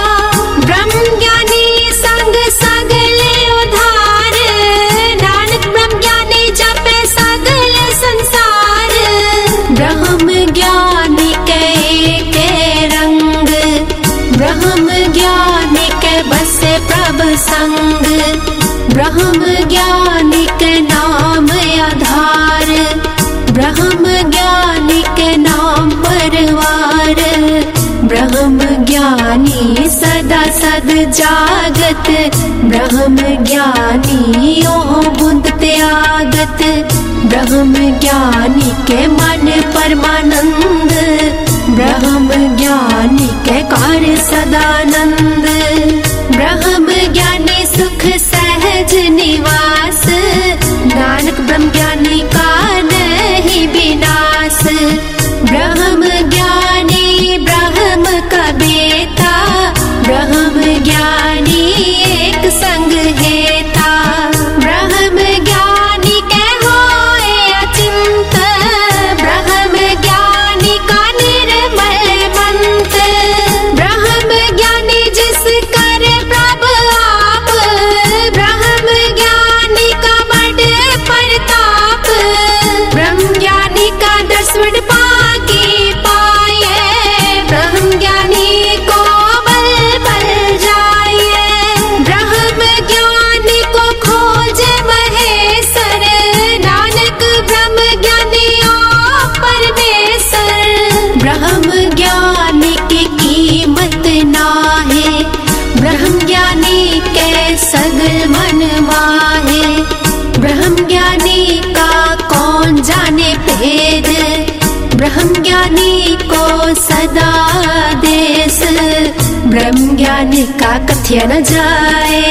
ब्रह्म ज्ञानी संग सगले उधार, नानक ब्रह्म ज्ञानी जपे सगल संसार। ब्रह्म ज्ञानी के के रंग, ब्रह्म ज्ञानी के बसे प्रभ संग। ब्रह्म ज्ञानी के नाम आधार, ब्रह्म ज्ञानी के नाम परवार। ब्रह्म ज्ञानी सदा सद जागत, ब्रह्म ज्ञानी ओ बुंद त्यागत। ब्रह्म ज्ञानी के मन परमानंद, ब्रह्म ज्ञानी के कार्य सदानंद। ब्रह्म ज्ञानी सुख सहज निवास, नानक ब्रह्म ज्ञानी का नहीं विनाश। ब्रह्म ज्ञानी ब्रह्म का बेटा, ब्रह्म ज्ञानी एक संग हेता। ब्रह्म ज्ञानी के होए अचिंत, ब्रह्म ज्ञानी का निर्मल मंत। ब्रह्म ज्ञानी जिस करे प्रभ आप, ब्रह्म ज्ञानी का बड़े परताप। ब्रह्म ज्ञानी का दसवट पाके पाए, ब्रह्म ज्ञानी को बल बल जाए। ब्रह्म ज्ञानी को खोजे महेश्वर, नानक ब्रह्म ज्ञानी ओ परमेश्वर। ब्रह्म ज्ञानी की कीमत नाहे, ब्रह्म ज्ञानी के सगल मन माहे। ब्रह्म ज्ञानी का कौन जाने भेद, ब्रह्म ज्ञानी को सदा देश। ब्रह्म ज्ञानी का कथ्य न जाए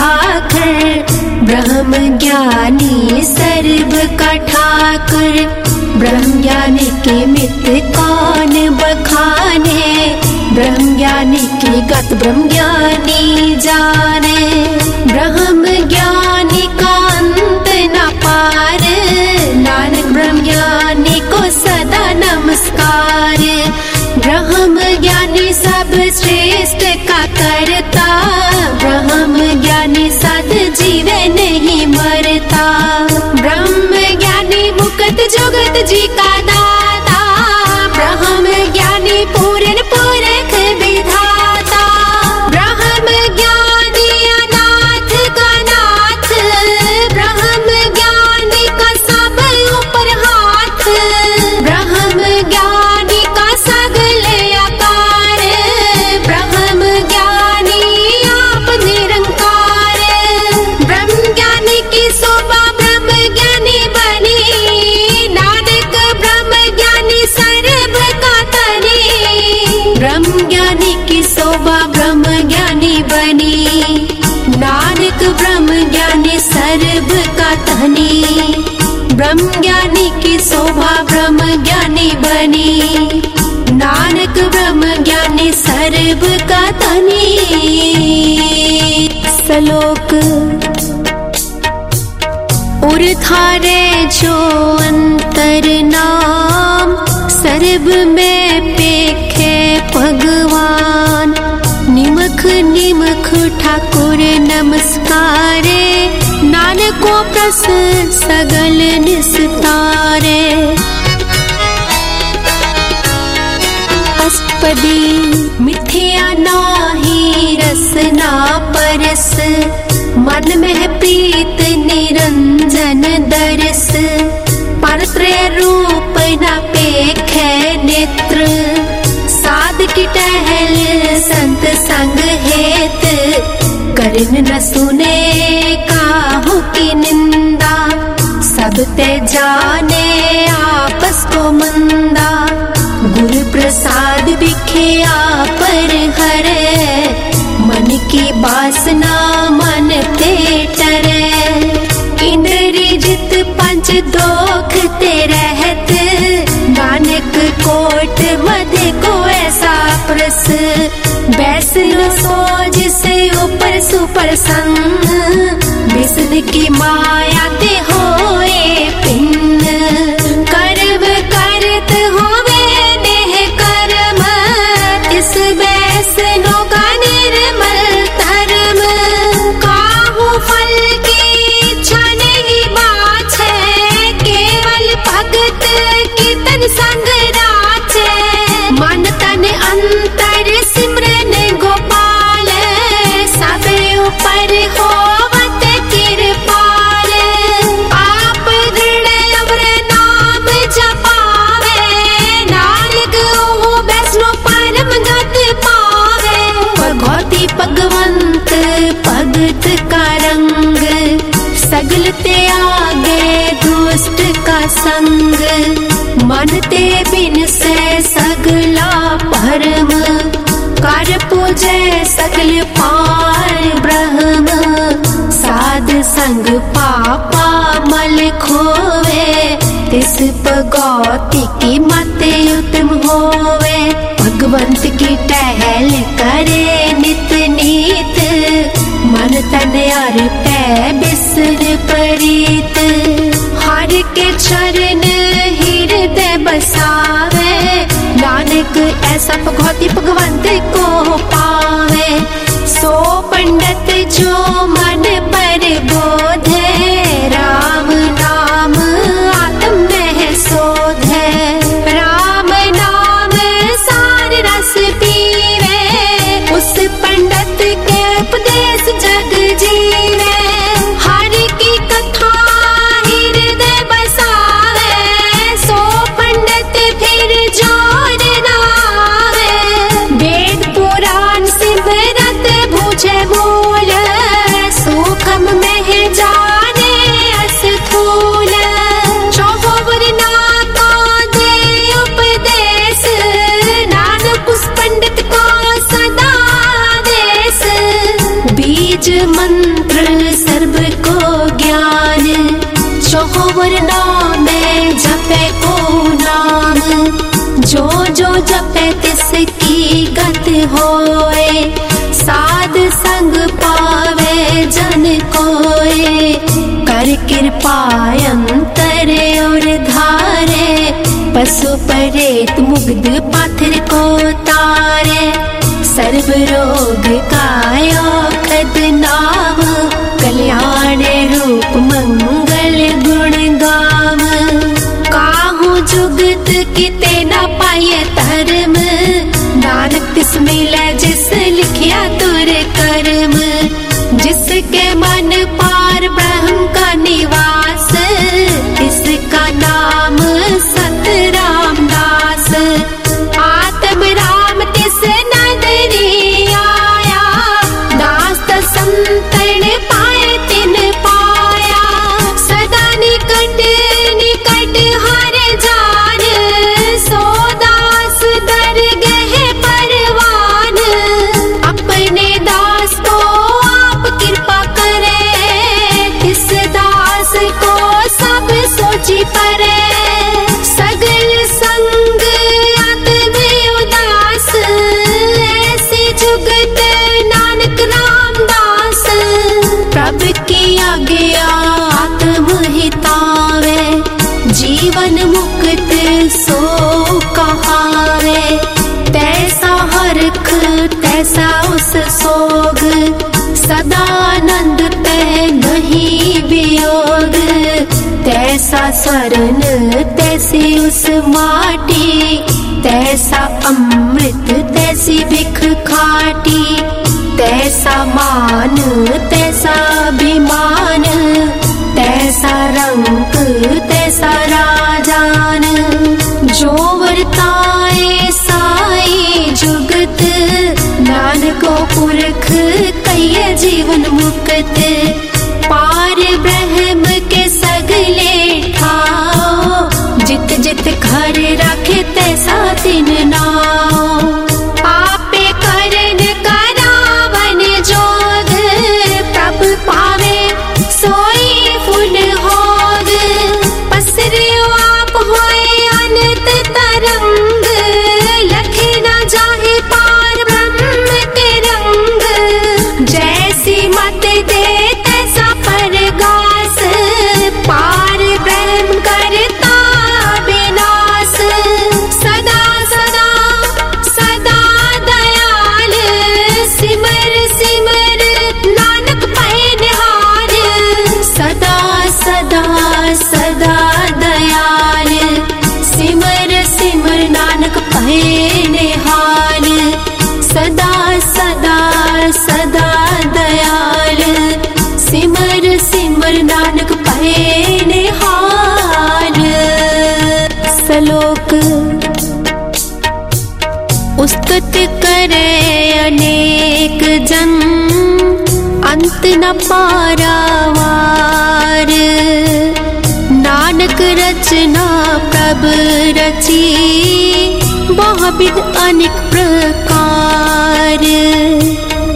अधाकर, ब्रह्म ज्ञानी सर्व का ठाकुर। ब्रह्म ज्ञानी के मित्र कौन बखाने, ब्रह्म ज्ञानी की गत ब्रह्म ज्ञानी जाने। ब्रह्म ज्ञानी का अंत न पार, नानक ब्रह्म ज्ञानी को सदा नमस्कार। ब्रह्म ज्ञानी सब श्रेष्ठ का करता, ब्रह्म ज्ञानी सद जीवे नहीं मरता। ब्रह्म ज्ञानी मुक्त जुगत जी का दाता, ब्रह्म ज्ञानी पूर्ण पुरख विधाता। ब्रह्म ज्ञानी अनाथ का नाथ, ब्रह्म ज्ञानी का सब ऊपर हाथ। ब्रह्म ज्ञानी का सगल आकार, ब्रह्म ज्ञानी आप निरंकार। ब्रह्म ज्ञानी की शोभा ब्रह्म ज्ञानी बनी, नानक ब्रह्म ज्ञानी सर्व का तनी। ब्रह्म ज्ञानी की शोभा ब्रह्म ज्ञानी बनी, नानक ब्रह्म ज्ञानी सर्व का तनी। ब्रह्म ज्ञानी की शोभा ब्रह्म ज्ञानी बनी, नानक ब्रह्म ज्ञानी सर्व का तनी। श्लोक उर्धारे जो अंतर नाम, सर्व में पेखे भगवान। निमख निमख ठाकुर नमस्कारे, नानक को प्रस सगल निस्तारे। अष्टपदी मिथ्या नाही रसना परस, मन में प्रीत निरंजन दरस। परत्रय रूप न पेखे नेत्र, साध की टहल संत संग हेत। करन न सुने काहू की निंदा, सब ते जाने आपस को मंदा। गुरु प्रसाद बिखिया पर हरे, मन की वासना मन ते टरे। इंद्री जित पंच दोख ते रहत, नानक कोट मध को ऐसा प्रस। बैस न सोज से ऊपर सुपर संग, विष्णु की माया ते होए भिन्न। कर्म करत होवे नेह कर्म, इस बैस नो का निर्मल धर्म। काहू फल की इच्छा नहीं बाछे, केवल भगत कीर्तन संग राचे। मन तन अंतर सिमरन गोपाल, सब ऊपर होवत कृपाल। आप दृढ़ अवर नाम जपावे, नानक ओहु वैष्णो परम गत पावे। भगवती भगवंत भगत का रंग, सगल ते आगे दुष्ट का संग। मन ते बिन से सगला परम, कर पूजे सगल पार ब्रह्म। साध संग पापा मल खोवे, तिस भगवती की मत उत्तम होवे। भगवंत की टहल करे नित नीत, मन तन अर्पै बिसर परीत। हर के चरण हृदय बसावे, नानक ऐसा भगवती भगवंत को पावे। सो पंडित जो मन पर बोधे, राम नाम आत्म में सोधे। राम नाम सार रस पीवे, उस पंडित के उपदेश जग जीवे। हर की कथा हृदय बसावे, सो पंडित फिर जोर नावे। वेद पुराण सिमरत भुजे मूल, सूक्ष्म में जाने अस्थूल। चौवर नाका दे उपदेश, नानक उस पंडित को सदा देश। बीज मंत्र सर्व को ज्ञान, चौवर नाम जपे को नाम। जो जो जपे तिसकी गत होए, साध संग पावे जन कोए। कर कृपा अंतर और धारे, पशु परेत मुग्ध पाथर को तारे। सर्व रोग का औषध नाम, कल्याण रूप मंगल गुण गाम। काहू जुगत किते न पाए धर्म, नानक तिस मिले जिस लिखिया तुर कर्म। जिसके मन पार ब्रह्म का निवास, इसका नाम सत रामदास। आत्म राम तिस नदरी आया, दास संतन पाए तिन पाया। सदा निकट निकट हर जान, सो दास दरगह परवान। अपने दास को आप कृपा करे, तैसा स्वर्ण तैसी उस माटी, तैसा अमृत तैसी बिख खाटी, तैसा मान तैसा अभिमान, तैसा रंग तैसा राजान। जो वर्ताए साई जुगत, नानको पुरख कहिए जीवन मुक्त। पार ब्रह्म के सगले ठाओ, जित जित घर रखे तैसा दिन नाओ। आपे करन करावन जोग, प्रभ पावे सोई फुल होग। पसरे आप होए अनंत तरंग, लखे न जाहे पार ब्रह्म के रंग। जैसी मत दे तैसा परगास, पार ब्रह्म करता विनाश। सदा सदा सदा दयाल, सिमर सिमर नानक पै निहाल। सदा सदा सदा दयाल, सिमर सिमर नानक पै निहाल। सदा सदा सदा दयाल, सिमर सिमर नानक पै निहाल। श्लोक। उस्तुत करे अनेक जन, अंत न पारावार। नानक रचना प्रभ रची, बहुविध अनेक प्रकार।